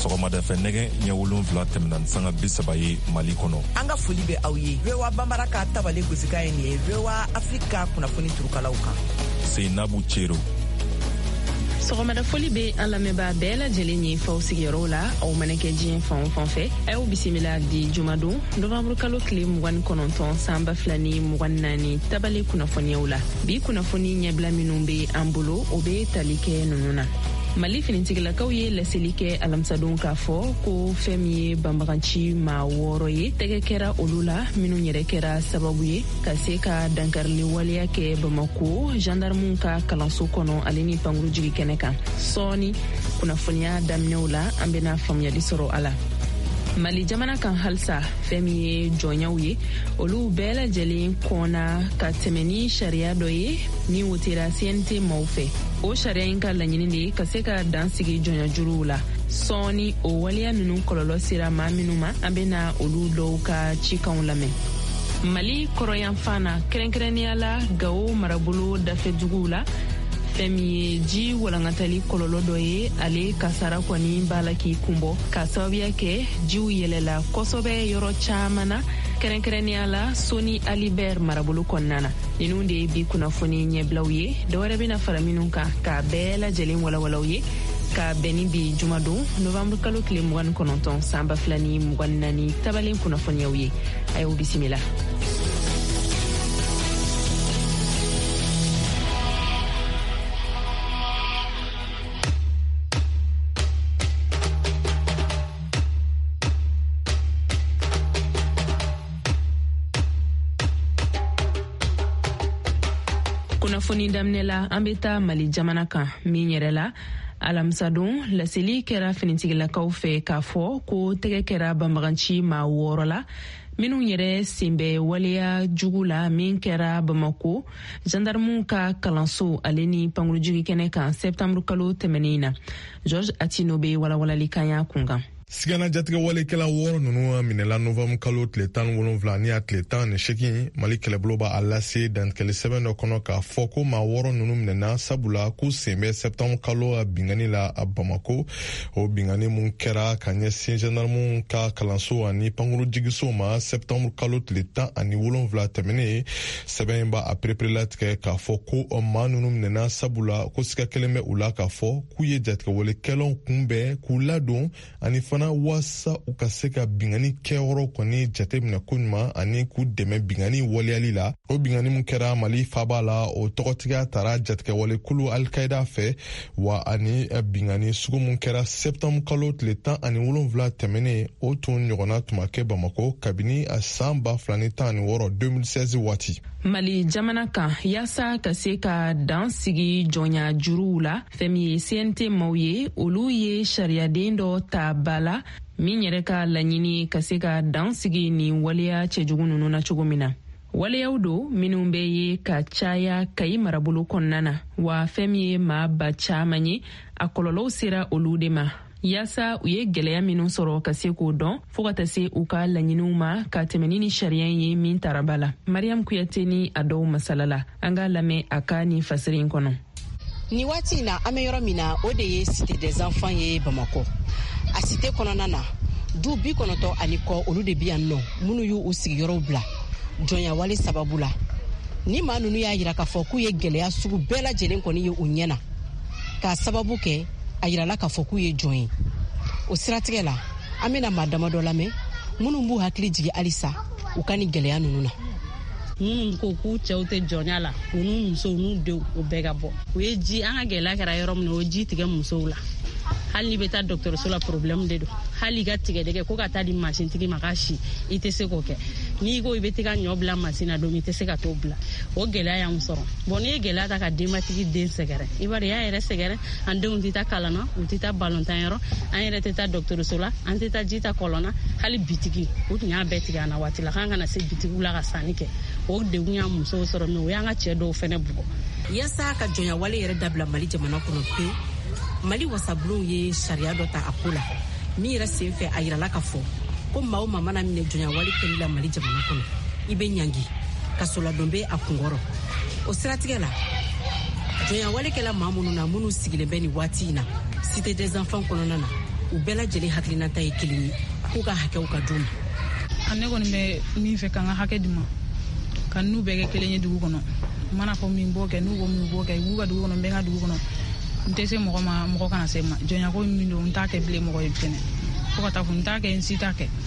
sɔgɔmada fɛ nɛgɛ ɲɛ 7 tɛmɛna ni sanga 30 ye Mali kɔnɔ. An ka foli bɛ aw ye. VOA Bambara ka tabale gosika ye nin ye VOA Afrika kunnafoni turukalaw kan. Seinabu Cero. Sɔgɔmada foli be an lamɛnbaa bɛɛ lajɛlen ye faw sigiyɔrɔw la aw mana kɛ diɲɛ fan o fan fɛ a y'u bisimila di jumadon novembre kalo tile 29 san 2024 tabale kunnafoniyaw la bi kunnafoni ɲɛbila minnu be an bolo o be tali kɛ nunu na. Mali finitigilakaw ye laseli kɛ alamisadon k'a fɔ ko fɛn min ye banbaganci maa 6 ye tɛgɛ kɛra olu la minnu yɛrɛ kɛra sababu ye ka se ka dankarili waleya kɛ Bamako gendarmew ka kalanso kɔnɔ ale ni pankuru jigi kɛnɛ kan. Sɔɔni kunnafoniya daminɛw la an bɛna faamuyali sɔrɔ a la. Mali jamana kan halisa fɛn min ye jɔnyaw ye olu bɛɛ lajɛlen kɔnna ka tɛmɛ ni sariya dɔ ye min wotera CNT maaw fɛ. O sariya in ka laɲini de ka se ka dansigi jɔnya juruw la. Sɔɔni o waleya ninnu kɔlɔlɔ sera maa minnu ma an bɛna olu dɔw ka cikanw lamɛn. Mali kɔrɔyanfan na kɛrɛnkɛrɛnnenya la Gao marabolo dafɛduguw la fɛn min ye ji walankatali kɔlɔlɔ dɔ ye ale kasara kɔni b'a la k'i kunbɔ ka sababuya kɛ jiw yɛlɛla kosɛbɛ yɔrɔ caman na kɛrɛnkɛrɛnnenya la Soni Alibert marabolo kɔnɔna na. Ninnu de ye bi kunnafoni ɲɛbilaw ye dɔwɛrɛ bɛna fara minnu kan k'a bɛɛ lajɛlen walawalaw ye ka bɛn ni bi jumadon novembre kalo tile 29 san 2024 tabalen kunnafoniyaw ye a y'u bisimila. Kunnafoni daminɛ la an bɛ taa Mali jamana kan min yɛrɛ la alamisadon laseli kɛra finitigilakaw fɛ k'a fɔ ko tɛgɛ kɛra banbaganci maa 6 la minnu yɛrɛ sen bɛ waleya jugu la min kɛra Bamako gendarmew ka kalanso ale ni pankurujigi kɛnɛ kan septembre kalo tɛmɛnen na. George Atino be walawalali kan y'a kunkan. Sigana jatigɛ walekɛla 6 ninnu minɛla novembre kalo tile 17 ni a tile 18 Mali kɛlɛbolo b'a lase dantigɛli sɛbɛn dɔ kɔnɔ k'a fɔ ko maa 6 ninnu minɛna sabula k'u sen bɛ septembre kalo a bingani la a Bamako. O bingani mun kɛra ka ɲɛsin gendarmew ka kalanso ani pankuru jigiso ma septembre kalo tile 17 tɛmɛnen sɛbɛn in b'a a perepere latigɛ k'a fɔ ko maa ninnu minɛna sabula ko siga kelen bɛ u la k'a fɔ k'u ye jatigɛ walekɛlaw kunbɛn k'u ladon ani fana wasa u ka se ka bingani kɛyɔrɔ kɔni jate minɛ ko ɲuman ani k'u dɛmɛ bingani waleyali la. O bingani mun kɛra Mali faba la o tɔgɔtigiya tara jatigɛ walekulu Al-Qaida fɛ wa ani bingani sugu mun kɛra septembre kalo tile 17 tɛmɛnen o tun ɲɔgɔnna tuma kɛ Bamako kabini a san 2016 2016 waati. Mali jamana kan yasa ka se ka dan sigi jɔnya juruw la fɛn min ye CNT maaw ye olu ye sariyaden dɔ ta ba la min yɛrɛ ka laɲini ka se ka dan sigi ni waleya cɛjugu ninnu na cogo min na. Waleyaw do minnu bɛ ye ka caya Kayi marabolo kɔnɔna na wa fɛn min ye maa ba caman ye a kɔlɔlɔw sera olu de ma. Yasa u ye gɛlɛya minnu sɔrɔ ka se k'o dɔn fo ka taa se u ka laɲiniw ma ka tɛmɛni ni sariya ye min taraba la. Mariam Kuyate ni a dɔw masala la an ka lamɛn a ka ni fasiri in kɔnɔ. Ni waati in na an bɛ yɔrɔ min na o de ye Cité des Enfants ye Bamako. A cité kɔnɔna na du 90 ani kɔ olu de bi yan nɔ minnu y'u sigiyɔrɔw bila jɔnya wale sababu la. Ni maa ninnu y'a yira k'a fɔ k'u ye gɛlɛya sugu bɛɛ lajɛlen kɔni ye u ɲɛna k'a sababu kɛ a yirala k'a fɔ k'u ye jɔn ye. O siratigɛ la an bɛna maa dama dɔ lamɛn minnu b'u hakili jigi halisa u ka ni gɛlɛya ninnu na. Minnu ko k'u cɛw tɛ jɔnya la u n'u musow n'u denw o bɛɛ ka bɔ. O ye ji an ka gɛlɛya kɛra yɔrɔ min na o ji tigɛ musow la. Hali ni bɛ taa dɔgɔtɔrɔso la problème de don. Hali ka tigɛdɛgɛ ko ka taa di masintigi ma k'a si i tɛ se k'o kɛ. N'i ko i bɛ taa ɲɔ bila masin na don i tɛ se ka t'o bila. O gɛlɛya y'anw sɔrɔ. Bon n'i ye gɛlɛya ta ka denbatigi den sɛgɛrɛ i b'a dɔn y'a yɛrɛ sɛgɛrɛ an denw tɛ taa kalan na u tɛ taa balontan yɔrɔ an yɛrɛ tɛ taa dɔgɔtɔrɔso la an tɛ taa ji ta kɔlɔn na hali bitigi u tun y'a bɛɛ tigɛ an na waati la k'an kana se bitigiw la ka sanni kɛ. O degun y'an musow sɔrɔ mais o y'an ka cɛ dɔw fɛnɛ bugɔ. Yasa ka jɔnya wale yɛrɛ dabila Mali jamana kɔnɔ pe Mali wasabulon ye sariya dɔ ta a ko la min yɛrɛ sen fɛ a yirala ka fɔ ko maa o maa mana minɛ jɔnya wale kɛli la Mali jamana kɔnɔ i bɛ ɲangi ka soladon bɛ a kunkɔrɔ. O siratigɛ la jɔnya wale kɛla maa minnu na minnu sigilen bɛ ni waati in na Cité des Enfants kɔnɔna na u bɛɛ lajɛlen hakilinata ye kelen ye k'u ka hakɛw ka d'u ma. Ne kɔni bɛ min fɛ k'an ka hakɛ di ma ka n'u bɛɛ kɛ kelen ye dugu kɔnɔ mana fɔ min b'o kɛ n'u ko min b'o kɛ u ka dugu kɔnɔ n bɛ ka dugu kɔnɔ n tɛ se mɔgɔ ma mɔgɔ kana se ma jɔnyako min don n t'a kɛ bilen mɔgɔ ye fɛnɛ fo ka taa fɔ n t'a kɛ n si t'a kɛ.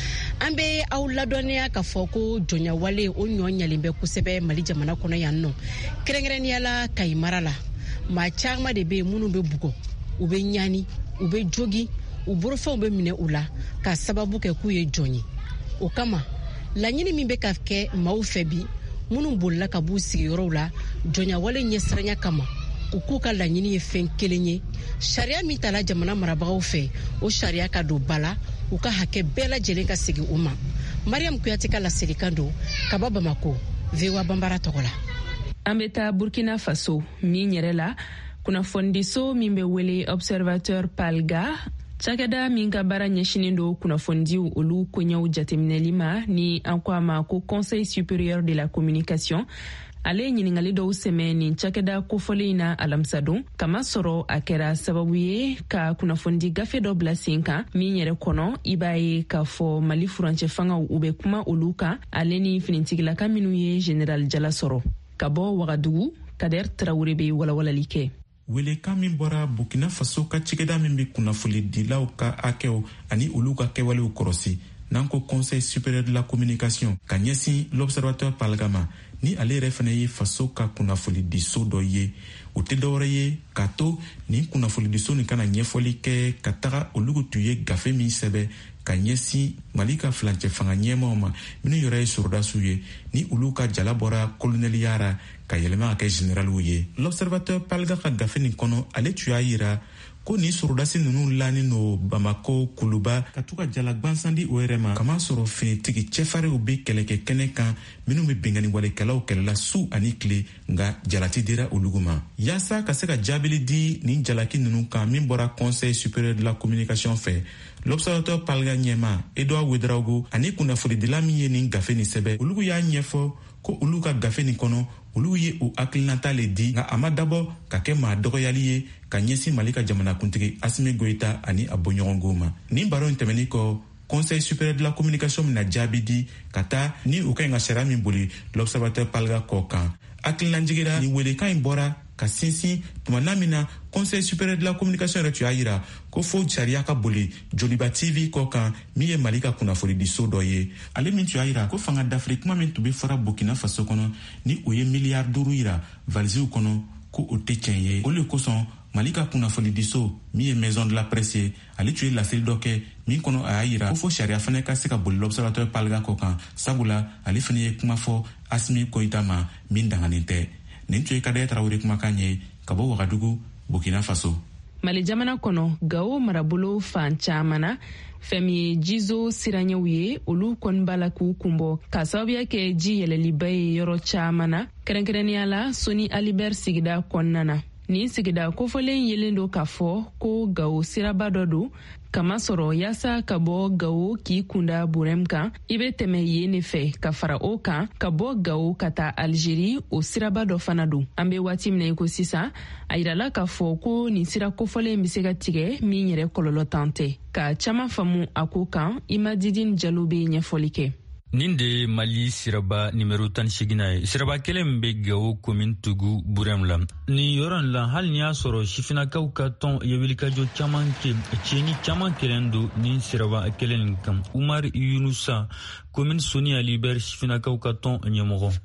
An bɛ aw ladɔnniya k'a fɔ ko jɔnyawale o ɲɔ ɲalen bɛ kosɛbɛ Mali jamana kɔnɔ yan nɔ kɛrɛnkɛrɛnnenya la Kayi mara la maa caman de bɛ yen minnu bɛ bugɔ u bɛ ɲani u bɛ jogi u bolofɛnw bɛ minɛ u la ka sababu kɛ k'u ye jɔn ye. O kama laɲini min bɛ ka kɛ maaw fɛ bi minnu bolila ka b'u sigiyɔrɔw la jɔnyawale ɲɛsiranya kama u k'u ka laɲini ye fɛn kelen ye sariya min tala jamana marabagaw fɛ o sariya ka don ba la u ka hakɛ bɛɛ lajɛlen ka segin u ma. Mariam Kuyate ka laselikan don ka bɔ Bamako VOA Bambara tɔgɔ la. An bɛ taa Burkina Faso min yɛrɛ la kunnafonidiso min bɛ wele Observateur Palga cakɛda min ka baara ɲɛsinin do kunnafonidiw olu koɲɛw jateminɛli ma ni an ko a ma ko Conseil supérieur de la communication ale ɲiningali dɔw sɛmɛ nin cakɛda kofɔlen na alamisa don kama sɔrɔ a kɛra sababu ye ka kunnafonidi gafe dɔ bila sen kan min yɛrɛ kɔnɔ i b'a ye k'a fɔ Mali furancɛ fangaw u bɛ kuma olu kan ale ni finitigilaka minnu ye General Jala sɔrɔ. Ka bɔ Wagadugu, Kader Traoré bɛ walawalali kɛ. Welekan min bɔra Burkina Faso ka cɛkɛda min bɛ kunnafonidilaw ka hakɛw ani olu ka kɛwalew kɔrɔsi n'an ko Conseil supérieur de la communication ka ɲɛsin l'Observateur Palga ma ni ale yɛrɛ fana ye faso ka kunnafonidiso dɔ ye o tɛ dɔwɛrɛ ye k'a to nin kunnafonidiso nin kana ɲɛfɔli kɛ ka taga olu tun ye gafe min sɛbɛ ka ɲɛsin Mali ka filancɛ fanga ɲɛmaw ma minnu yɛrɛ ye sorodasiw ye ni olu ka jala bɔra kolonɛliya ra ka yɛlɛma ka kɛ generaliw ye. L'Observateur Palga ka gafe nin kɔnɔ ale tun y'a yira ko ni sorodasi ninnu lanin no Bamako Kuluba ka to ka jala gwansan di o yɛrɛ ma kama sɔrɔ finitigi cɛfarinw bɛ kɛlɛkɛ kɛnɛ kan minnu bɛ bɛnkanni walekɛlaw kɛlɛla su ani tile nka jalati dira olugu ma. Yaasa ka se ka jaabili di nin jalaki ninnu kan min bɔra Conseil supérieur de la communication fɛ l'Observateur Palga ɲɛma Edouard Ouedraogo ani kunnafonidila min ye nin gafe nin sɛbɛ olugu y'a ɲɛfɔ ko olu ka gafe nin kɔnɔ olu ye o hakilinata le di nka a ma dabɔ ka kɛ maa dɔgɔyali ye ka ɲɛsin Mali ka jamanakuntigi Asimi Goita ani a bɔɲɔgɔnko ma. Nin baro in tɛmɛni kɔ Conseil supérieur de la communication mina jaabi di ka taa ni u ka ɲi ka sariya min boli l'Observateur Palga kɔ kan. Hakilinajigira ni welekan in bɔra ka sinsin tuma na min na Conseil supérieur de la communication yɛrɛ tun y'a yira ko fo sariya ka boli Joliba TV kɔ kan min ye Mali ka kunnafonidiso dɔ ye. Ale min tun y'a yira ko fanga dafiri kuma min tun bɛ fara Burkina Faso kɔnɔ ni o ye miliyari 5 yira valisiw kɔnɔ ko o tɛ tiɲɛ ye. O le kosɔn Mali ka kunnafonidiso min ye Maison de la Presse ye ale tun ye laseli dɔ kɛ min kɔnɔ a y'a yira ko fo sariya fana ka se ka boli l'Observateur Palga kɔ kan sabula ale fana ye kuma fɔ Asimi Goita ma min danganen tɛ. Nin tun ye Kader Traoré kumakan ye ka bɔ Wagadugu, Burkina Faso. Mali jamana kɔnɔ Gao marabolo fan caman na fɛn min ye jizo siranɲɛw ye olu kɔni b'a la k'u kunbɔ ka sababuya kɛ ji yɛlɛliba ye yɔrɔ caman na kɛrɛnkɛrɛnnenya la Soni Alibert sigida kɔnɔna na. Nin sigida kofɔlen yelen do k'a fɔ ko Gao siraba dɔ don kama sɔrɔ yaasa ka bɔ Gao k'i kunda Burem kan i bɛ tɛmɛ yen ne fɛ ka fara o kan ka bɔ Gao ka taa Algérie o siraba dɔ fana don. An bɛ waati min na i ko sisan a yirala k'a fɔ ko nin sira kofɔlen bɛ se ka tigɛ min yɛrɛ kɔlɔlɔ tan tɛ. Ka caman faamu a ko kan Imadidine Jalo bɛ ɲɛfɔli kɛ. Nin de ye Mali siraba nimero 18 ye. Siraba kelen bɛ Gao commune Tugu Burem la. Ni yɔrɔ la hali ni y'a sɔrɔ sifinakaw ka tɔn ye wulikajɔ caman kɛ tiɲɛni caman kɛlen don ni siraba kelen kan. Umar Yunusa commune Soni Alibert sifinakaw ka tɔn ɲɛmɔgɔ.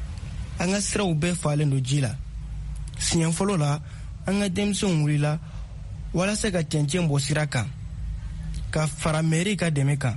An ka siraw bɛɛ falen don ji la. Siɲɛ fɔlɔ la an ka denmisɛnw wulila walasa ka cɛncɛn bɔ sira kan ka fara mairie ka dɛmɛ kan.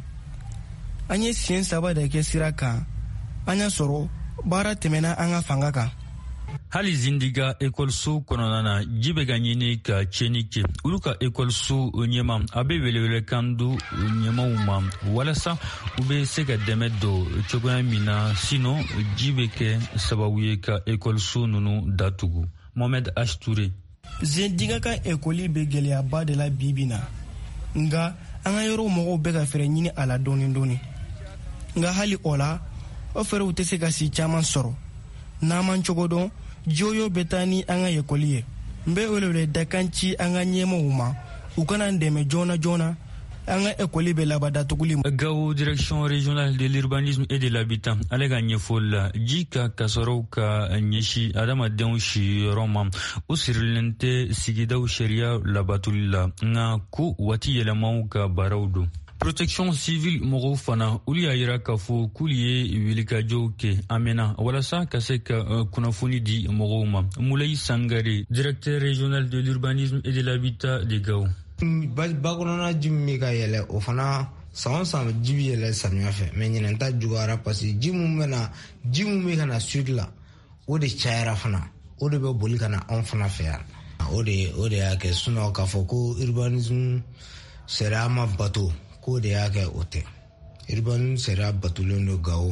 An ye siɲɛ 3 de kɛ sira kan an y'a sɔrɔ baara tɛmɛna an ka fanga kan. Hali Zindiga ekɔliso kɔnɔna na ji bɛ ka ɲini ka tiɲɛni kɛ olu ka ekɔliso ɲɛma a bɛ welewelekan do ɲɛmaw ma walasa u bɛ se ka dɛmɛ don cogoya min na sinon ji bɛ kɛ sababu ye ka ekɔliso ninnu datugu. Mohamed Ashtoure. Zindiga ka ekɔli bɛ gɛlɛyaba de la bi bi na nka an ka yɔrɔ mɔgɔw bɛ ka fɛɛrɛ ɲini a la dɔɔni dɔɔni nka hali o la o fɛɛrɛw tɛ se ka si caman sɔrɔ n'an man cogo dɔn joyo bɛ taa ni an ka ekɔli ye. N bɛ welewele dakan ci an ka ɲɛmɔgɔw ma u kana n dɛmɛ joona joona an ka ekɔli bɛ laban datuguli ma. Gao direction régionale de l'urbanisme et de l'habitat ale ka ɲɛfɔli la ji ka kasɔrɔw ka ɲɛsi adamadenw siyɔrɔ ma o sirilen tɛ sigidaw sariya labatuli la nka ko waati yɛlɛmaw ka baaraw don. Protection civile mɔgɔw fana olu y'a yira k'a fɔ k'olu ye wulikajɔw kɛ a mɛnna walasa ka se ka kunnafoni di mɔgɔw ma. Mulayi Sangare, directeur régional de l'urbanisme et de l'habitat de Gao. Bakɔnɔna ji min bɛ ka yɛlɛ o fana san o san ji bɛ yɛlɛ samiya fɛ mɛ ɲinɛn ta juguyara parce que ji min bɛ ka na sud la o de cayara fana o de bɛ boli ka na anw fana fɛ yan o de y'a kɛ sinon k'a fɔ ko urbanisme sariya ma bato k'o de y'a kɛ o tɛ urbanisme sariya batolen don Gao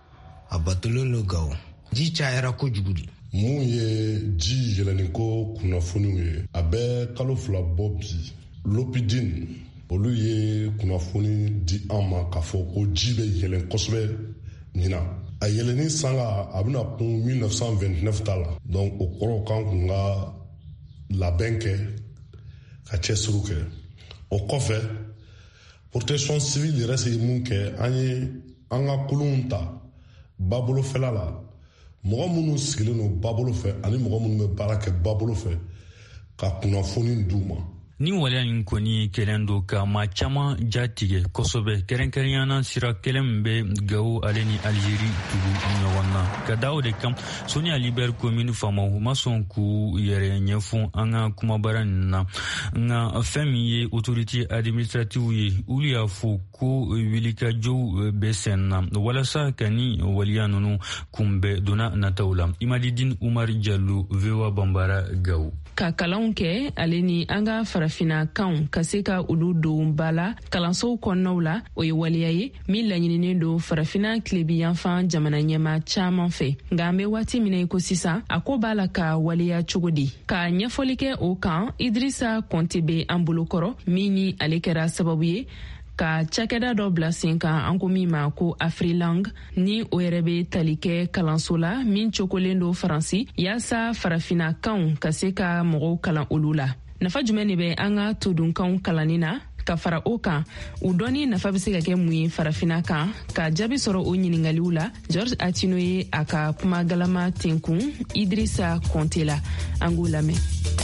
a batolen don Gao ji cayara kojugu de. Mun ye ji yɛlɛni ko kunnafoniw ye a bɛ kalo 2 bɔ bi Lopidine olu ye kunnafoni di an ma k'a fɔ ko ji bɛ yɛlɛn kosɛbɛ ɲina a yɛlɛni sanga a bɛna kun 1929 ta la donc o kɔrɔ kan kun ka labɛn kɛ ka cɛsiriw kɛ o kɔfɛ protection civile yɛrɛ se mun kɛ an ye an ka kolonw ta babolofɛla la mɔgɔ minnu sigilen don babolo fɛ ani mɔgɔ minnu bɛ baara kɛ babolo fɛ ka kunnafoni d'u ma. Ni waleya in kɔni kɛlen don ka maa caman jatigɛ kosɛbɛ kɛrɛnkɛrɛnyana sira kelen min bɛ Gao ale ni Algérie tugu ɲɔgɔn na ka da o de kan Soni Alibert commune faamaw ma sɔn k'u yɛrɛ ɲɛfɔ an ka kumabara nin na nka fɛn min ye autorité administrative ye olu y'a fɔ ko wulikajɔw bɛ sen na walasa ka ni waleya ninnu kunbɛn donna nataw la. Imadidine Umar Jallo, VOA Bambara, Gao. Ka kalanw kɛ ale ni an ka farafina kanw ka se ka olu don ba la kalansow kɔnɔnaw la o ye waleya ye min laɲininen don farafina tilebiyanfan jamana ɲɛma caaman fɛ nka an bɛ waati min na ko sisan a ko b'a la ka waleya cogo di ka ɲɛfɔli kɛ o kan Idrissa Konte bɛ an bolokɔrɔ min ni ale kɛra sababu ye ka cakɛda dɔ bila sen kan an ko min ma ko Afrilang ni o yɛrɛ bɛ tali kɛ kalanso la min cokolen don Faransi yaasa farafina kanw ka se ka mɔgɔw kalan olu la. Nafa jumɛn de bɛ an ka todunkanw kalanni na ka fara o kan u dɔnni nafa bɛ se ka kɛ mun ye farafina kan ka jaabi sɔrɔ o ɲiningaliw la George Atino ye a ka kuma galama tenkun Idrissa Konte la an k'u lamɛn.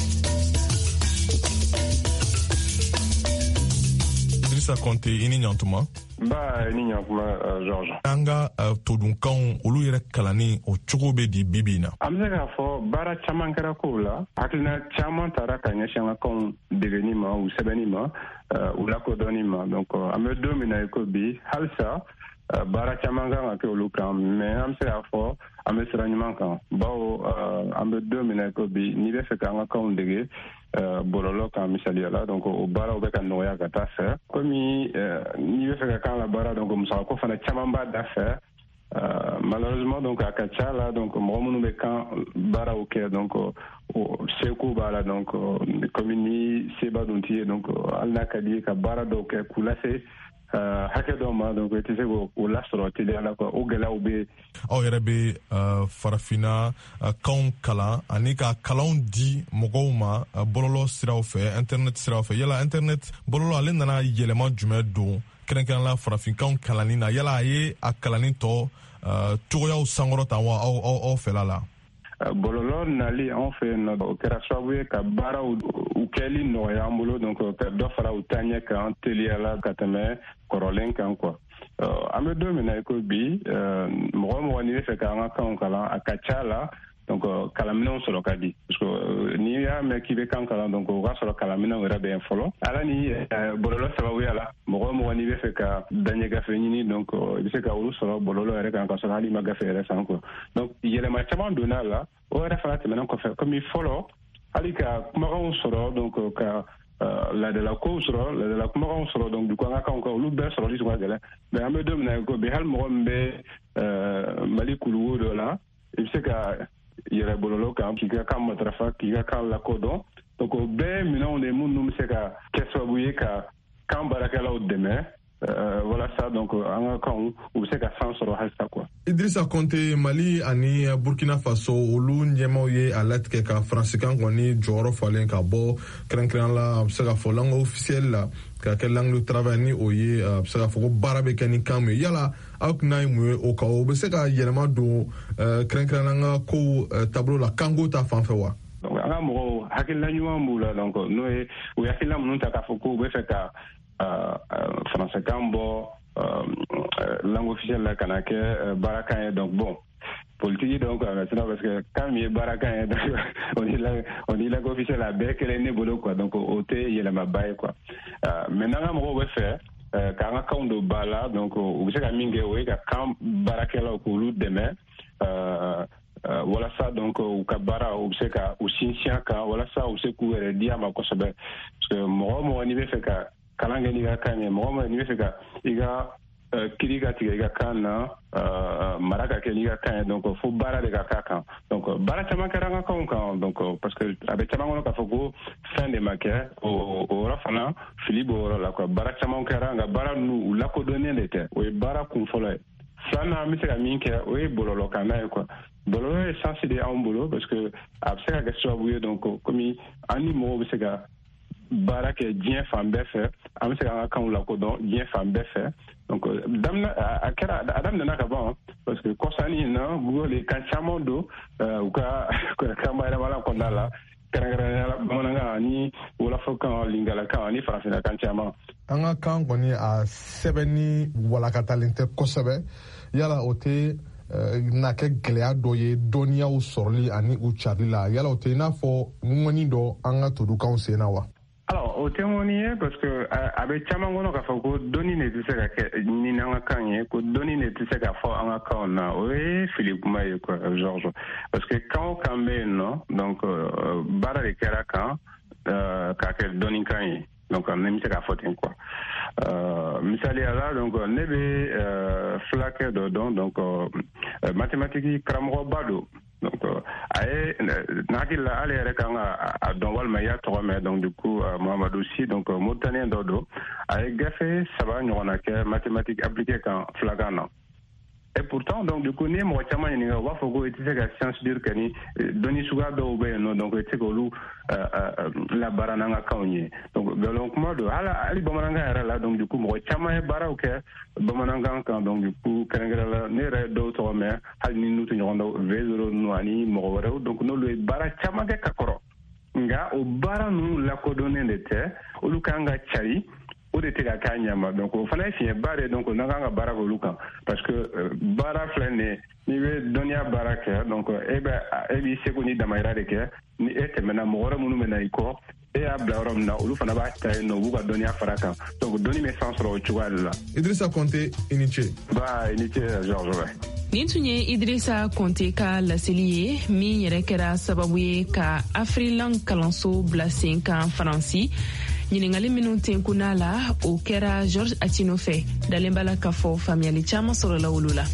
Idrissa Konte i ni ɲantuma. Ba ni ɲantuma George. An ka todunkanw olu yɛrɛ kalanni o cogo bɛ di bibi na. An bɛ se k'a fɔ baara caman kɛra kow la hakilina caman taara ka ɲɛsin an ka kanw degeni ma u sɛbɛnni ma u lakodɔnni ma donc an bɛ don min na i ko bi halisa baara caman kan ka kɛ olu kan mais an bɛ se k'a fɔ an bɛ sira ɲuman kan bawo an bɛ don min na i ko bi n'i bɛ fɛ k'an ka kanw dege bɔlɔlɔ kan misaliya la donc o baaraw bɛ ka nɔgɔya ka taa fɛ komi n'i bɛ fɛ ka kan la baara donc musakako fana caman b'a da fɛ malheureusement donc a ka ca la donc mɔgɔ minnu bɛ kan baaraw kɛ donc seko b'a la donc komi ni seba dun t'i ye donc hali n'a ka di ye ka baara dɔw kɛ k'u lase hakɛ dɔw ma donc i tɛ se k'o lasɔrɔ teliya la quoi o gɛlɛyaw bɛ. Aw yɛrɛ bɛ farafina kanw kalan ani ka kalanw di mɔgɔw ma bɔlɔlɔ siraw fɛ internet siraw fɛ yala internet bɔlɔlɔ ale nana yɛlɛma jumɛn don kɛrɛnkɛrɛnnenya farafinkanw kalanni na yala a ye a kalanni tɔ cogoyaw sankɔrɔta wa aw fɛla la. Bɔlɔlɔ nali anw fɛ yen nɔ o kɛra sababu ye ka baaraw u kɛli nɔgɔya an bolo donc ka dɔ fara u taaɲɛ kan teliya la ka tɛmɛ kɔrɔlen kan quoi an bɛ don min na i ko bi mɔgɔ mɔgɔ n'i bɛ fɛ k'an ka kanw kalan a ka ca la donc kalanminɛnw sɔrɔ ka di parce que n'i y'a mɛn k'i bɛ kan kalan donc o ka sɔrɔ kalanminɛnw yɛrɛ bɛ yen fɔlɔ ala ni bɔlɔlɔ sababuya la mɔgɔ mɔgɔ n'i bɛ fɛ ka daɲɛ gafe ɲini donc i bɛ se ka olu sɔrɔ bɔlɔlɔ yɛrɛ kan ka sɔrɔ hali ma gafe yɛrɛ san quoi donc yɛlɛma caman donna a la o yɛrɛ fana tɛmɛnen kɔfɛ komi fɔlɔ hali ka kumakanw sɔrɔ donc ka ladalakow sɔrɔ ladala kumakanw sɔrɔ donc du coup an ka kanw kan olu bɛɛ sɔrɔli tun ka gɛlɛn mais an bɛ don min na ko bi hali mɔgɔ min bɛ Mali kuluwo dɔ la i bɛ se ka yɛrɛ bɔlɔlɔ kan k'i ka kan matarafa k'i ka kan lakodɔn donc o bɛɛ minɛnw de minnu bɛ se ka kɛ sababu ye ka kan baarakɛlaw dɛmɛ voilà ça donc an ka kan u bɛ se ka san sɔrɔ halisa quoi. Idrissa Konte, Mali ani Burkina Faso olu ɲɛmaw ye a latigɛ ka faransikan kɔni jɔyɔrɔ falen ka bɔ kɛrɛnkɛrɛn la a bɛ se ka fɔ langue officielle la ka kɛ langue de travail ni o ye a bɛ se ka fɔ ko baara bɛ kɛ ni kan min ye yala aw tɛna ye mun ye o kan o bɛ se ka yɛlɛma don kɛrɛnkɛrɛn la an ka kow taabolo la kanko ta fan fɛ wa. Donc an ka mɔgɔw hakilina ɲuman b'u la donc n'o ye u ye hakilina minnu ta k'a fɔ ko u bɛ fɛ ka faransikan bɔ langue officielle la kana kɛ baarakan ye donc bon politique donc maintenant parce que quand il est baarakan ye on dit langue officielle a bɛɛ kelen ne bolo quoi donc o tɛ yɛlɛmaba ye quoi maintenant an ka mɔgɔw bɛ fɛ k'an ka kanw don ba la donc u bɛ se ka min kɛ o ye ka kan baarakɛlaw k'olu dɛmɛ walasa donc u ka baara u bɛ se ka u sinsin kan walasa u bɛ se k'u yɛrɛ di a ma kosɛbɛ parce que mɔgɔ o mɔgɔ n'i bɛ fɛ ka kalan kɛ n'i ka kan ye mɔgɔ mɔgɔ n'i bɛ fɛ ka i ka kiri ka tigɛ i ka kan na mara ka kɛ n'i ka kan ye donc fo baara de ka k'a kan donc baara caman kɛra an ka kanw kan donc parce que a bɛ caman kɔnɔ k'a fɔ ko fɛn de ma kɛ o yɔrɔ fana fili b'o yɔrɔ la quoi baara caman kɛra nka baara ninnu u lakodɔnnen de tɛ o ye baara kun fɔlɔ ye filanan an bɛ se ka min kɛ o ye bɔlɔlɔkanna ye quoi bɔlɔlɔ ye sansi de y'anw bolo parce que a bɛ se ka kɛ sababu ye donc komi an ni mɔgɔw bɛ se ka baara kɛ diɲɛ fan bɛɛ fɛ an bɛ se k'an ka kanw lakodɔn diɲɛ fan bɛɛ fɛ donc a daminɛna ka ban parce que kɔsani in na Google ye kan caman don u ka kan bayɛlɛmala kɔnɔna la kɛrɛnkɛrɛnnenya la bamanankan ani wolofɔkan lingalakan ani farafinnakan caman. An ka kan kɔni a sɛbɛnni walakatalen tɛ kosɛbɛ yala o tɛ na kɛ gɛlɛya dɔ ye dɔnniyaw sɔrɔli ani u carili la yala o tɛ i n'a fɔ ŋɔni dɔ an ka todukanw sen na wa. Alors o tɛ ŋɔni ye parce que a bɛ caman kɔnɔ k'a fɔ ko dɔnni de tɛ se ka kɛ ɲini an ka kan ye ko dɔnni de tɛ se ka fɔ an ka kanw na o ye fili kuma ye quoi Georges parce que kan o kan bɛ yen nɔ donc baara de kɛra kan k'a kɛ dɔnni kan ye donc ne bɛ se k'a fɔ ten quoi misaliya la donc ne bɛ fulakɛ dɔ dɔn donc mathématique karamɔgɔba don donc a ye n'hakili la ale yɛrɛ kan ka a dɔn walima i y'a tɔgɔ mɛn donc du coup Mamadou Si donc Mauritaniyen dɔ don a ye gafe 3 ɲɔgɔnna kɛ mathématique appliquée kan fulakan na et pourtant donc du coup n'i ye mɔgɔ caman ɲininka u b'a fɔ ko i tɛ se ka science dure kɛ ni dɔnni suguya dɔw bɛ yen nɔ donc i tɛ se k'olu labaara n'an ka kanw ye donc nkalon kuma don hali bamanankan yɛrɛ la donc du coup mɔgɔ caman ye baaraw kɛ bamanankan kan donc du coup kɛrɛnkɛrɛn la ne yɛrɛ dɔw tɔgɔ mɛn hali ni n'u tɛ ɲɔgɔn dɔn V0 ninnu ani mɔgɔ wɛrɛw donc n'olu ye baara caman kɛ ka kɔrɔ nka o baara ninnu lakodɔnnen de tɛ olu kan ka cari o de tɛ ka k'a ɲɛma donc o fana ye fiɲɛba de donc n'an kan ka baara k'olu kan parce que baara filɛ nin ye n'i bɛ dɔnniya baara kɛ donc e b'i seko ni damayira de kɛ ni e tɛmɛna mɔgɔ wɛrɛ minnu bɛ na i kɔ e y'a bila yɔrɔ min na olu fana b'a ta yen nɔ u b'u ka dɔnniya fara kan donc dɔnni bɛ san sɔrɔ o cogoya de la. Idrissa Konte i ni ce. Ba i ni ce Georges. Nin tun ye Idrissa Konte ka laseli ye min yɛrɛ kɛra sababu ye ka Afrilan kalanso bila sen kan Faransi. ɲiningali minnu tenkunna la o kɛra Georges Atino fɛ dalen b'a la k'a fɔ faamuyali caman sɔrɔla olu la.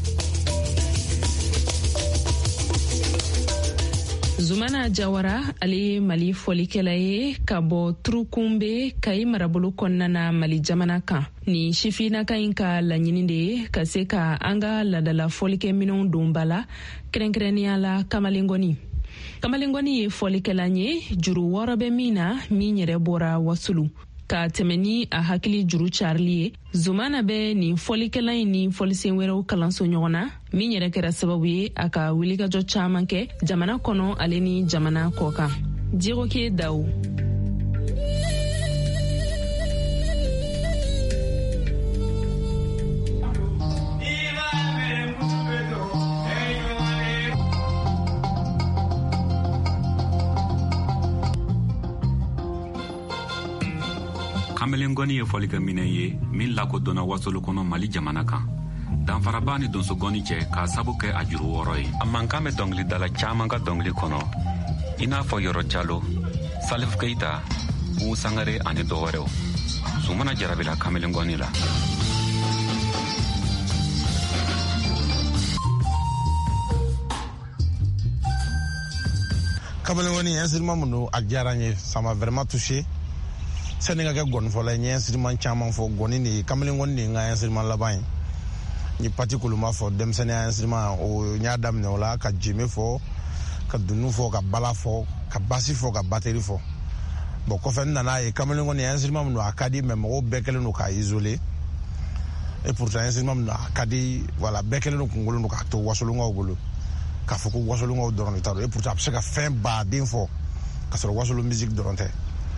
Zumana Jawara ale ye Mali fɔlikɛla ye ka bɔ Turukunbe Kayi marabolo kɔnɔna na Mali jamana kan. Ni sifinaka in ka laɲini de ye ka se ka an ka ladala fɔlikɛ minɛnw don ba la kɛrɛnkɛrɛnnenya la Kamalengɔni. Kamalengɔni ye fɔlikɛla ye juru 6 bɛ min na min yɛrɛ bɔra Wasulu. Ka tɛmɛ ni a hakili juru carili ye Zumana bɛ nin fɔlikɛla in ni fɔlisen wɛrɛw kalanso ɲɔgɔn na min yɛrɛ kɛra sababu ye a ka wulikajɔ caman kɛ jamana kɔnɔ ale ni jamana kɔkan. Diroke Daou. Kamelengɔni ye fɔlikɛ minɛ ye min lakodɔnna Wasolo kɔnɔ Mali jamana kan. Danfaraba ni donsogɔni cɛ k'a sabu kɛ a juru 6 ye. A mankan bɛ dɔnkilidala caman ka dɔnkili kɔnɔ i n'a fɔ Yɔrɔ Jalo, Salif Keita, Umu Sangare ani dɔ wɛrɛw. Zumana jarabila Kamelengɔni la. Kamelengɔni instrument mun don a diyara n ye, ça m'a vraiment touché. sani ka kɛ gɔni fɔlɔ n ye instrument caman fɔ gɔni de kamalen gɔni de n ka instrument laban ye n ye pati koloma fɔ denmisɛnninya instrument o n y'a daminɛ o la ka jeme fɔ ka dunu fɔ ka bala fɔ ka basi fɔ ka bateri fɔ bon kɔfɛ n nana ye kamalen gɔni instrument min don a ka di mais mɔgɔw bɛɛ kɛlen don k'a isoler et pourtant instrument min don a ka di voilà bɛɛ kɛlen don kunkolo don k'a to wasolonkaw bolo k'a fɔ ko wasolonkaw dɔrɔn de ta don et pourtant a bɛ se ka fɛn baden fɔ ka sɔrɔ wasolo musique dɔrɔn tɛ.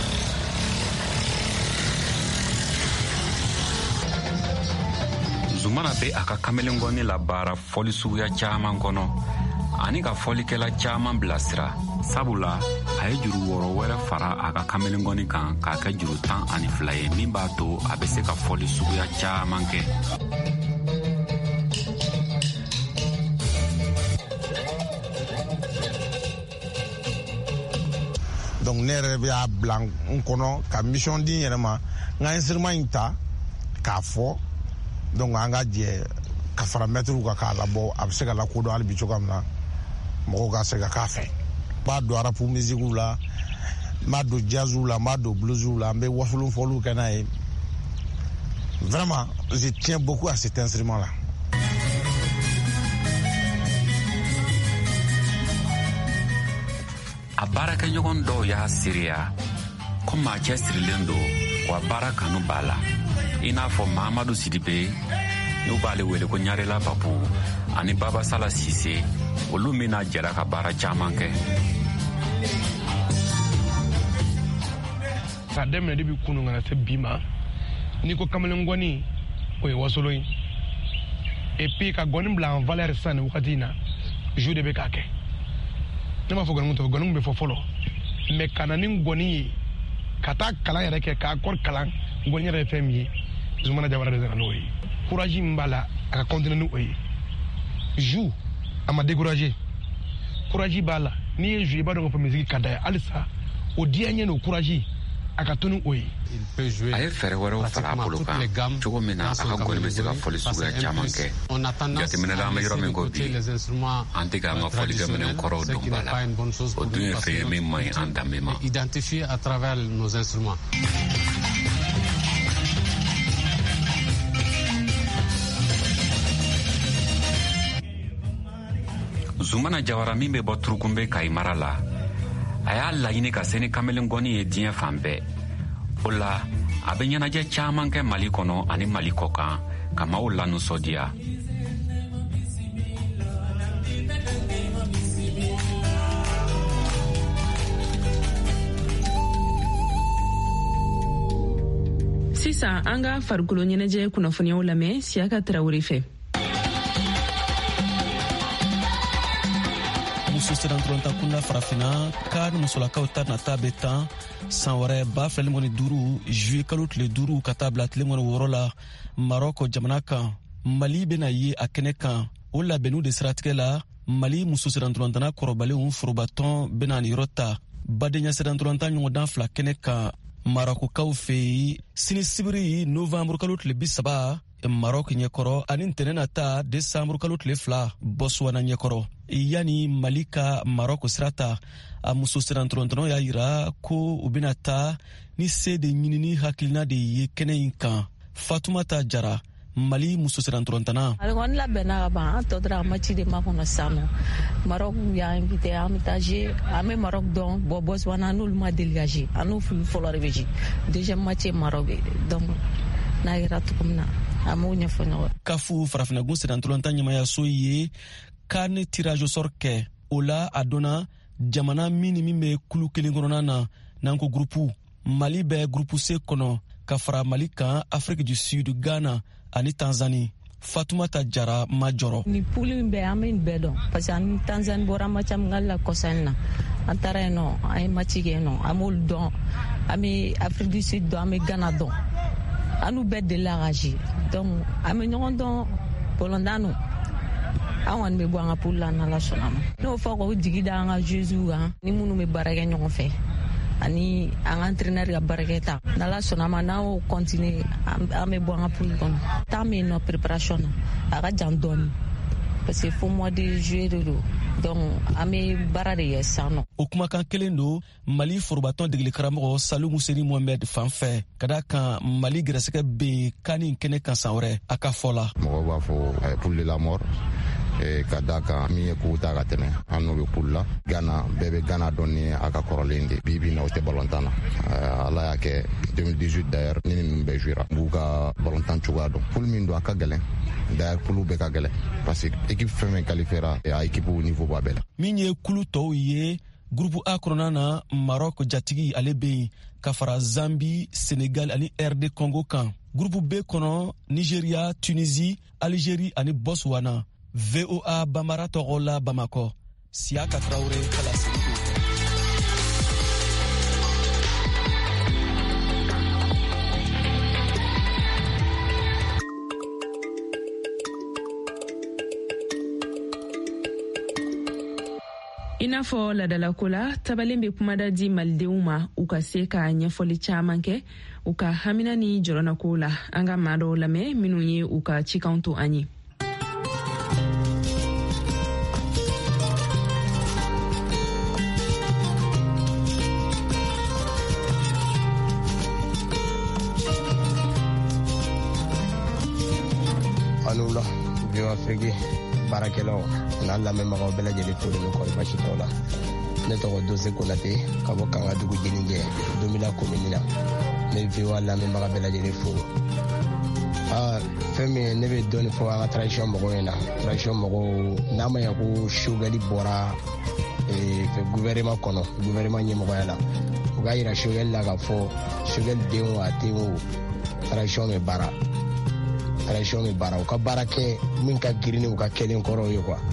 Zumana be a ka kamelengɔni la baara fɔli suguya caaman kɔnɔ ani ka fɔlikɛla caaman bilasira sabula a ye juru 6 wɛrɛ fara a ka kamelengɔni kan k'a kɛ juru 12 ye min b'a to a be se ka fɔli suguya caaman kɛ. Donc ne yɛrɛ b'a bila n kɔnɔ ka mission di n yɛrɛ ma n ka instrument in ta k'a fɔ donc an ka jɛ ka fara mɛtiriw kan k'a labɔ a bɛ se ka lakodɔn hali bi cogoya min na mɔgɔw ka se ka k'a fɛ. N b'a don arabu musique la n b'a don jazz la n b'a don blues la n bɛ wasolon fɔliw kɛ n'a ye vraiment je tiens beaucoup à cet instrument là. A baarakɛɲɔgɔn dɔw y'a seereya ko maa cɛ sirilen don wa baara kanu b'a la i n'a fɔ Mahamadu Sidibe n'u b'ale wele ko Ɲarela Papu ani Baba Sala Sise olu min n'a jɛra ka baara caaman kɛ. K'a daminɛ de bi kunu kana se bi ma n'i ko kamelengɔni o ye wasolo ye et puis ka gɔni bila en valeur sisan nin wagati in na jour de bɛ k'a kɛ. Ne m'a fɔ gɔni tɔgɔ gɔni bɛ fɔ fɔlɔ mais ka na ni gɔni ye ka taa kalan yɛrɛ kɛ k'a kɔri kalan gɔni yɛrɛ ye fɛn min ye Zumana Jawara de nana n'o ye courage min b'a la a ka continuer ni o ye joue a ma décourager courage b'a la n'i ye joue i b'a dɔn k'a fɔ musique ka d'a ye halisa o diya n ye n'o courage a ka to ni o ye. A ye fɛɛrɛ wɛrɛw fara a bolo kan cogo min na a ka gɔni bɛ se ka fɔli suguya caaman kɛ jateminɛla an bɛ yɔrɔ min ko bi an tɛ k'an ka fɔlikɛ minɛn kɔrɔw don ba la o dun ye fɛn ye min man ɲi an danbe ma. Zumana Jawara min bɛ bɔ Turukunbe Kayi mara la a y'a laɲini ka se ni kamelengɔni ye diɲɛ fan bɛɛ o la a bɛ ɲɛnajɛ caaman kɛ Mali kɔnɔ ani Mali kɔkan ka maaw lanisɔndiya. Sisan an ka farikolo ɲɛnajɛ kunnafoniyaw lamɛn Siyaka Tarawele fɛ. muso sedantɔrɔnta kunda farafina ka ni musolakaw ta nata bɛ tan san wɛrɛ 2015 juillet kalo tile 5 ka taa bila tile 6 la Marɔk jamana kan. Mali bɛna ye a kɛnɛ kan o labɛnniw de siratigɛ la Mali muso sedantɔrɔntana kɔrɔbalenw forobatɔn bɛna nin yɔrɔ ta. Badenya sedantɔrɔnta ɲɔgɔndan 2 kɛnɛ kan Marɔkokaw fɛ yen sini sibiri novembre kalo tile 30 Marɔk ɲɛkɔrɔ ani ntɛnɛn nata décembre kalo tile 2 Botswana ɲɛkɔrɔ. Yani Mali ka Marɔk sira ta a muso sedantɔrɔntanaw y'a yira ko u bɛna taa ni se de ɲinini hakilina de ye kɛnɛ in kan. Fatumata Jara Mali muso sedantɔrɔntana. Ale kɔni labɛnna ka ban an tɔ dɔrɔn a match de ma kɔnɔ sisan nɔ Marɔk y'a invité an bɛ taa jouer an bɛ Marɔk dɔn bon Botswana n'olu ma deli ka jouer an n'u fɔlɔ de bɛ jouer deuxième match ye Marɔk ye donc n'a yira cogo min na an b'o ɲɛfɔ ɲɔgɔn. Kafu farafinagun sedantɔrɔnta ɲɛmayaso ye carnet tirage au sort kɛ o la a donna jamana min ni min bɛ kulu kelen kɔnɔna na n'an ko groupe Mali bɛ groupe C kɔnɔ ka fara Mali kan Afrique du Sud, Ghana ani Tanzanie. Fatumata Jara majɔrɔ. Ni poule min bɛ an bɛ nin bɛɛ dɔn parce que ani Tanzanie bɔra match min k'ale la kɔsan na an taara yen nɔ an ye match kɛ yen nɔ an b'olu dɔn an bɛ Afrique du Sud dɔn an bɛ Ghana dɔn an n'u bɛɛ delila ka jouer donc an bɛ ɲɔgɔn dɔn bɔlɔndanu an kɔni bɛ bɔ an ka poule la n'Ala sɔnna ma n'o fɔ k'o jigi da an ka joueuses kan ni minnu bɛ baara kɛ ɲɔgɔn fɛ ani an ka entraîneur ka baarakɛta n'Ala sɔnna ma n'an y'o continuer an bɛ bɔ an ka poule kɔnɔ temps bɛ yen nɔ préparation na a ka jan dɔɔni parce que fo mois de juillet de don donc an be baara de kɛ san nɔ. O kumakan kelen don Mali forobatɔn degeli karamɔgɔ Salu Museni Mohamed fanfɛ ka da kan Mali gɛrɛsɛgɛ be kani kɛnɛ kan san wɛrɛ a ka fɔ la. Mɔgɔw b'a fɔ pour la mort ka da kan min ye kow ta ka tɛmɛ an n'o bɛ poule la. Ghana bɛɛ bɛ Ghana dɔn ni a ka kɔrɔlen de bi na o tɛ balontan na. Ala y'a kɛ 2018 d'ailleurs ni ninnu bɛɛ jouera b'u ka balontan cogoya dɔn. Poule min don a ka gɛlɛn d'ailleurs poule bɛɛ ka gɛlɛn parce que équipe fɛn fɛn qualifiera a équipe niveau b'a bɛɛ la. Min ye kulu tɔw ye groupe A kɔnɔna na Maroc jatigi ale bɛ yen ka fara Zambie, Sénégal ani RD Congo kan. Groupe B kɔnɔ Nigeria, Tunisie, Algérie ani Botswana. VOA Bambara Torola Bamako. Siaka Traoré Kalasiko. I n'a fɔ ladalako la tabalen be kumada di malidenw ma u ka se ka ɲɛfɔli caaman kɛ u ka hamina ni jɔrɔnako la. An ka maa dɔw lamɛn minnu ye u ka cikanw to an ye. Anula Vieux Afrique baarakɛlaw n'a lamɛnbagaw bɛɛ lajɛlen fo ni kɔri basi t'aw la. Ne tɔgɔ Dose Konate ka bɔ Kangadugu Jeninjɛ Domila commune na. Ne VOA lamɛnbaga bɛɛ lajɛlen fo. Fɛn min ne bɛ dɔɔni fɔ an ka tradition mɔgɔw ɲɛna. Tradition mɔgɔw n'a ma ɲɛ ko Choguel bɔra gouvernement kɔnɔ gouvernement ɲɛmɔgɔya la. U ka yira Choguel la ka fɔ Choguel den o a den o tradition bɛ baara. Tradition bɛ baara u ka baara kɛ min ka girin u ka kɛlen kɔrɔw ye quoi.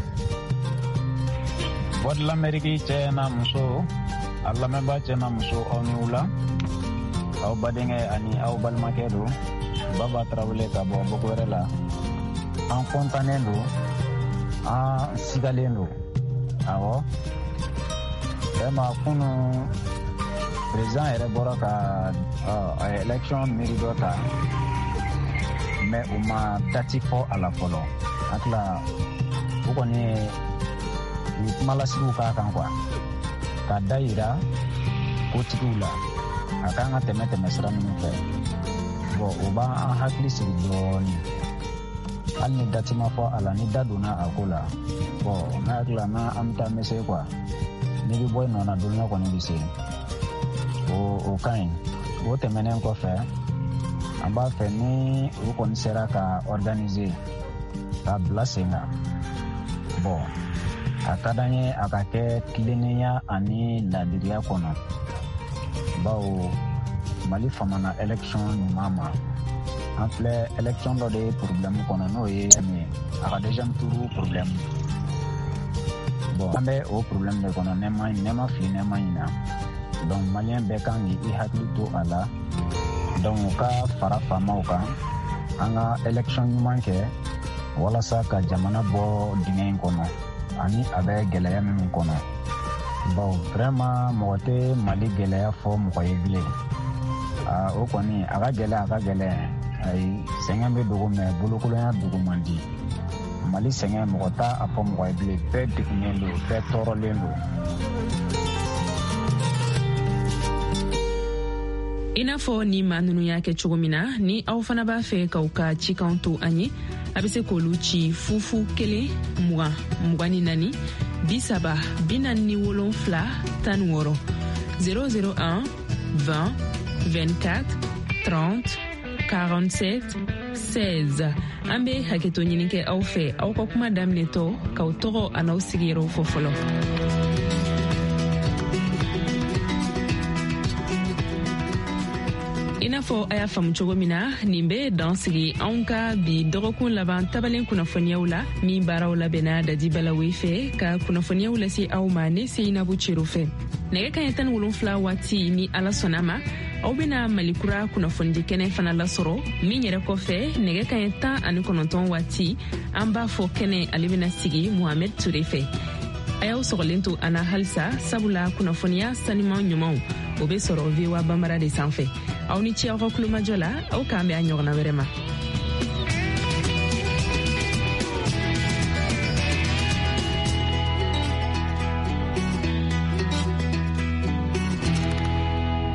Voix de l'Amérique cɛ n'a muso a lamɛnba cɛ n'a muso aw ni wula aw badenkɛ ani aw balimakɛ don Baba Traoré ka bɔ Boko wɛrɛ la an kɔntannen don an sigalen don awɔ vraiment kunu président yɛrɛ bɔra ka élection mairie dɔ ta mais u ma dati fɔ a la fɔlɔ a tila o kɔni ye kumalasigiw k'a kan quoi ka da yira kotigiw la a kan ka tɛmɛ sira minnu fɛ bon o b'an hakili sigi dɔɔni hali ni dati ma fɔ a la ni da donna a ko la bon n'a hakili la n'an bɛ taa mese quoi n'i bɛ bɔ i nɔ na dɔnniya kɔni bɛ se o ka ɲi o tɛmɛnen kɔfɛ an b'a fɛ ni o kɔni sera ka organiser ka bila sen kan bon a ka d'an ye a ka kɛ tilennenya ani ladiriya kɔnɔ bawo Mali famana élection ɲuman ma an filɛ élection dɔ de ye problème kɔnɔ n'o ye min ye a ka deuxième tour problème bon an bɛ o problème de kɔnɔ ne ma fili ne ma ɲina donc maliyɛn bɛɛ kan k'i hakili to a la donc u ka fara faamaw kan an ka élection ɲuman kɛ walasa ka jamana bɔ dingɛ in kɔnɔ ani a bɛ gɛlɛya minnu kɔnɔ bon vraiment mɔgɔ tɛ Mali gɛlɛya fɔ mɔgɔ ye bilen o kɔni a ka gɛlɛn ayi sɛgɛn bɛ dogo mɛ bolokolonya dogo man di Mali sɛgɛn mɔgɔ t'a a fɔ mɔgɔ ye bilen bɛɛ degunnen don bɛɛ tɔɔrɔlen don. I n'a fɔ ni maa ninnu y'a kɛ cogo min na ni aw fana b'a fɛ k'aw ka cikanw to an ye a bɛ se k'olu ci 0 1 20 24 47 16 001 20 24 30 47 16 an bɛ hakɛto ɲini kɛ aw fɛ aw ka kuma daminɛtɔ k'aw tɔgɔ a n'aw sigiyɔrɔw fɔ fɔlɔ. I n'a fɔ a y'a faamu cogo min na nin bɛ dan sigi anw ka bi dɔgɔkun laban tabalen kunnafoniyaw la min baaraw labɛnna Dadi Balawe fɛ ka kunnafoniyaw lase aw ma ne Seyinabu Cero fɛ nɛgɛ kaɲɛ 17 waati ni Ala sɔnna ma aw bɛna Malikura kunnafonidi kɛnɛ fana lasɔrɔ min yɛrɛ kɔfɛ nɛgɛ kaɲɛ 19 waati an b'a fɔ kɛnɛ ale bɛna sigi Mohamed Ture fɛ a y'aw sɔgɔlen to an na halisa sabula kunnafoniya saniman ɲumanw o bɛ sɔrɔ VOA Bambara de sanfɛ aw ni ce aw ka kulomajɔ la aw k'an bɛ a ɲɔgɔnna wɛrɛ ma.